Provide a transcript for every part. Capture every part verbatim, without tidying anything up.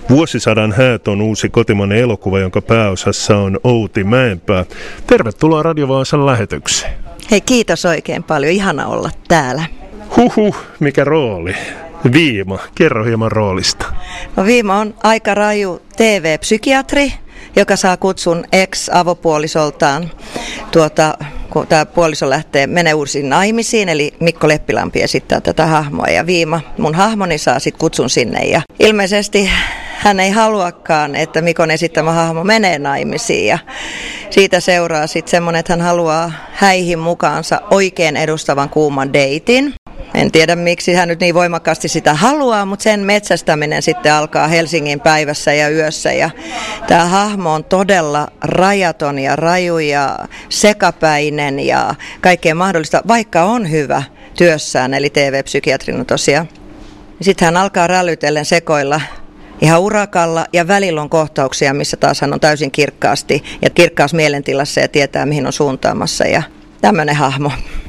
Vuosisadan häät on uusi kotimainen elokuva, jonka pääosassa on Outi Mäenpää. Tervetuloa Radio Vaasan lähetykseen. Hei, kiitos oikein paljon. Ihana olla täällä. Huhhuh, mikä rooli? Viima, kerro hieman roolista. No, Viima on aika raju T V-psykiatri, joka saa kutsun ex-avopuolisoltaan, tuota, kun tämä puoliso lähtee menee uusiin naimisiin, eli Mikko Leppilampi esittää tätä hahmoa, ja Viima, mun hahmoni, saa sitten kutsun sinne, ja ilmeisesti hän ei haluakaan, että Mikon esittämä hahmo menee naimisiin, ja siitä seuraa sitten semmoinen, että hän haluaa häihin mukaansa oikein edustavan kuuman deitin. En tiedä, miksi hän nyt niin voimakkaasti sitä haluaa, mutta sen metsästäminen sitten alkaa Helsingin päivässä ja yössä. Ja tämä hahmo on todella rajaton ja raju ja sekapäinen ja kaikkea mahdollista, vaikka on hyvä työssään, eli T V-psykiatrina tosiaan. Sitten hän alkaa rällytellen sekoilla ihan urakalla, ja välillä on kohtauksia, missä taas hän on täysin kirkkaasti ja kirkkaassa mielentilassa ja tietää, mihin on suuntaamassa, ja tämmöinen hahmo.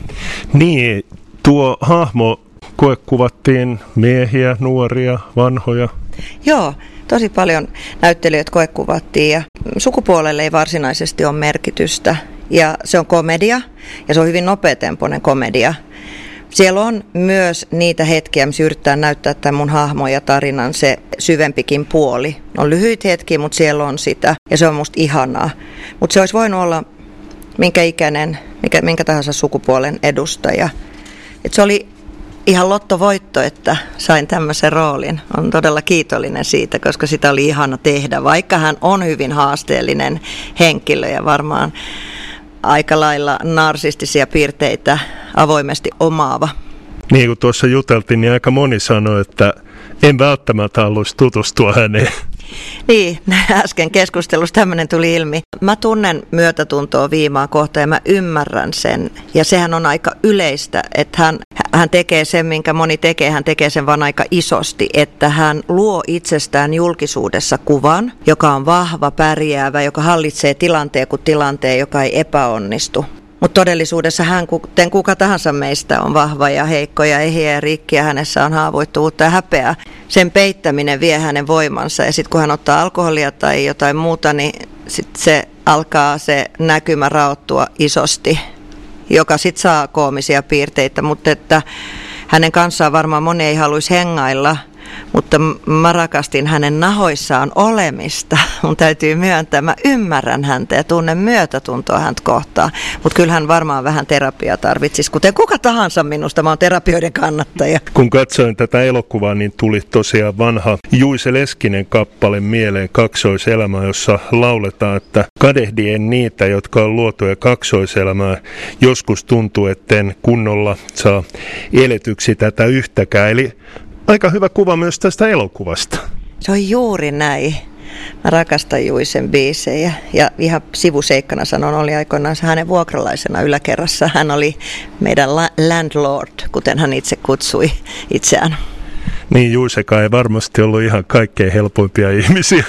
Niin, tuo hahmo koekuvattiin miehiä, nuoria, vanhoja. Joo, tosi paljon näyttelijöitä koekuvattiin, ja sukupuolelle ei varsinaisesti ole merkitystä, ja se on komedia, ja se on hyvin nopeatempoinen komedia. Siellä on myös niitä hetkiä, missä yrittää näyttää tämän mun hahmon ja tarinan se syvempikin puoli. On lyhyitä hetkiä, mutta siellä on sitä, ja se on musta ihanaa. Mutta se olisi voinut olla minkä ikäinen, minkä, minkä tahansa sukupuolen edustaja. Et se oli ihan lottovoitto, että sain tämmöisen roolin. Olen todella kiitollinen siitä, koska sitä oli ihana tehdä, vaikka hän on hyvin haasteellinen henkilö ja varmaan aika lailla narsistisia piirteitä avoimesti omaava. Niin kuin tuossa juteltiin, niin aika moni sanoi, että en välttämättä haluaisi tutustua häneen. Niin, äsken keskustelussa tämmöinen tuli ilmi. Mä tunnen myötätuntoa Viimaa kohtaan ja mä ymmärrän sen. Ja sehän on aika yleistä, että hän, hän tekee sen, minkä moni tekee, hän tekee sen vaan aika isosti. Että hän luo itsestään julkisuudessa kuvan, joka on vahva, pärjäävä, joka hallitsee tilanteen kuin tilanteen, joka ei epäonnistu. Mutta todellisuudessa hän, kuten kuka tahansa meistä, on vahva ja heikko ja ehiä ja rikki, ja hänessä on haavoittuvuutta ja häpeää. Sen peittäminen vie hänen voimansa, ja sitten kun hän ottaa alkoholia tai jotain muuta, niin sit se alkaa se näkymä raottua isosti, joka sitten saa koomisia piirteitä, mutta että hänen kanssaan varmaan moni ei haluaisi hengailla, mutta mä rakastin hänen nahoissaan olemista. Mun täytyy myöntää, mä ymmärrän häntä ja tunnen myötätuntoa häntä kohtaan. Mutta kyllä hän varmaan vähän terapiaa tarvitsisi, kuten kuka tahansa minusta. Mä oon terapioiden kannattaja. Kun katsoin tätä elokuvaa, niin tuli tosiaan vanha Juise Leskinen kappale mieleen, Kaksoiselämä, jossa lauletaan, että kadehdien niitä, jotka on luotuja kaksoiselämää. Joskus tuntuu, etten kunnolla saa eletyksi tätä yhtäkään. Eli aika hyvä kuva myös tästä elokuvasta. Se on juuri näin. Mä rakastan Juisen biisejä, ja ihan sivuseikkana sanon, oli aikoinaan hänen vuokralaisena yläkerrassa. Hän oli meidän la- landlord, kuten hän itse kutsui itseään. Niin, Juisekaan ei varmasti ollut ihan kaikkein helpoimpia ihmisiä.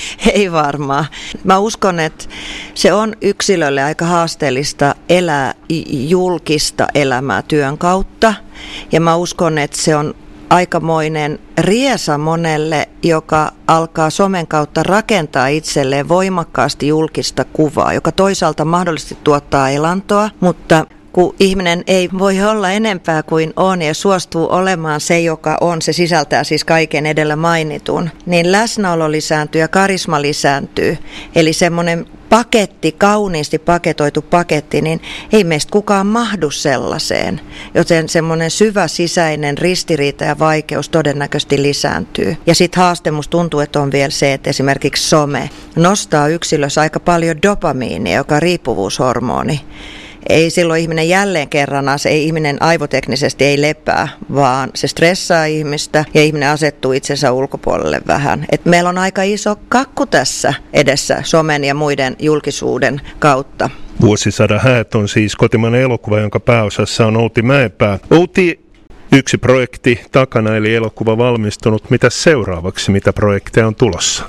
Ei varmaan. Mä uskon, että se on yksilölle aika haasteellista elää julkista elämää työn kautta, ja mä uskon, että se on aikamoinen riesa monelle, joka alkaa somen kautta rakentaa itselleen voimakkaasti julkista kuvaa, joka toisaalta mahdollisesti tuottaa elantoa, mutta kun ihminen ei voi olla enempää kuin on ja suostuu olemaan se, joka on, se sisältää siis kaiken edellä mainitun, niin läsnäolo lisääntyy ja karisma lisääntyy. Eli semmoinen paketti, kauniisti paketoitu paketti, niin ei meistä kukaan mahdu sellaiseen, joten semmoinen syvä sisäinen ristiriita ja vaikeus todennäköisesti lisääntyy. Ja sitten haaste musta tuntuu, että on vielä se, että esimerkiksi some nostaa yksilössä aika paljon dopamiinia, joka on riippuvuushormoni. Ei silloin ihminen jälleen kerran, se ei ihminen aivoteknisesti ei lepää, vaan se stressaa ihmistä ja ihminen asettuu itsensä ulkopuolelle vähän. Et meillä on aika iso kakku tässä edessä somen ja muiden julkisuuden kautta. Vuosisadan häät on siis kotimainen elokuva, jonka pääosassa on Outi Mäenpää. Outi, yksi projekti takana, eli elokuva valmistunut. Mitä seuraavaksi, mitä projekteja on tulossa?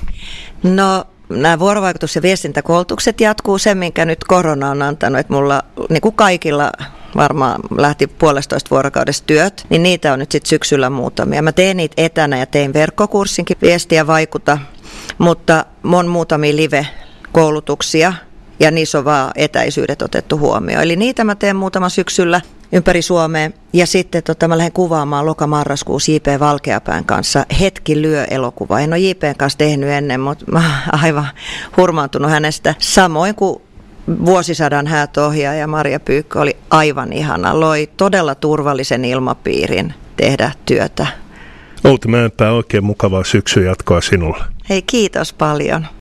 No, nämä vuorovaikutus- ja viestintäkoulutukset jatkuu sen, minkä nyt korona on antanut, että mulla niin kuin kaikilla varmaan lähti puolestoista vuorokaudesta työt, niin niitä on nyt sitten syksyllä muutamia. Mä teen niitä etänä ja tein verkkokurssinkin Viestiä vaikuta, mutta on muutamia live-koulutuksia ja niissä on vaan etäisyydet otettu huomioon. Eli niitä mä teen muutama syksyllä ympäri Suomea. Ja sitten tota, mä lähden kuvaamaan loka-marraskuussa J P Valkeapään kanssa Hetki lyö -elokuva. En ole J P:n kanssa tehnyt ennen, mutta mä oon aivan hurmaantunut hänestä. Samoin kuin Vuosisadan häätöohjaaja Marja Pyykkö oli aivan ihana. Loi todella turvallisen ilmapiirin tehdä työtä. Outi Mäenpää, oikein mukavaa syksyn jatkoa sinulle. Hei, kiitos paljon.